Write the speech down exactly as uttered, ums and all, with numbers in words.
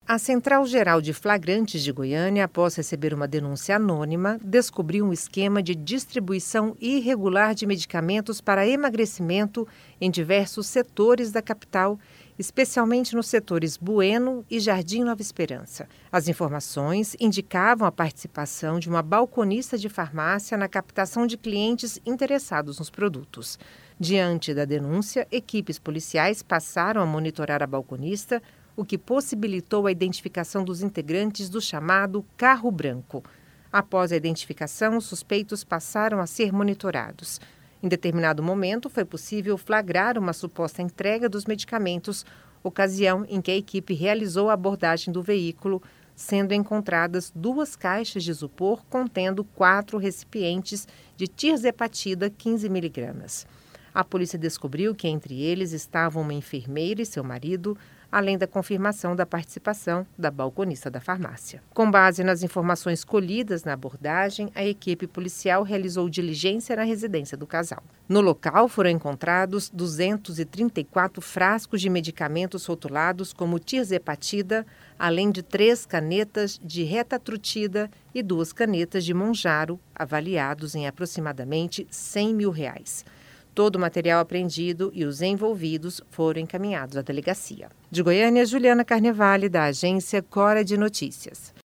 A Central Geral de Flagrantes de Goiânia, após receber uma denúncia anônima, descobriu um esquema de distribuição irregular de medicamentos para emagrecimento em diversos setores da capital, especialmente nos setores Bueno e Jardim Nova Esperança. As informações indicavam a participação de uma balconista de farmácia na captação de clientes interessados nos produtos. Diante da denúncia, equipes policiais passaram a monitorar a balconista, o que possibilitou a identificação dos integrantes do chamado Carro Branco. Após a identificação, os suspeitos passaram a ser monitorados. Em determinado momento, foi possível flagrar uma suposta entrega dos medicamentos, ocasião em que a equipe realizou a abordagem do veículo, sendo encontradas duas caixas de isopor contendo quatro recipientes de tirzepatida quinze miligramas. A polícia descobriu que entre eles estavam uma enfermeira e seu marido, além da confirmação da participação da balconista da farmácia. Com base nas informações colhidas na abordagem, a equipe policial realizou diligência na residência do casal. No local foram encontrados duzentos e trinta e quatro frascos de medicamentos rotulados como tirzepatida, além de três canetas de retatrutida e duas canetas de Monjaro, avaliados em aproximadamente cem mil reais. Todo o material apreendido e os envolvidos foram encaminhados à delegacia. De Goiânia, Juliana Carnevale, da agência Cora de Notícias.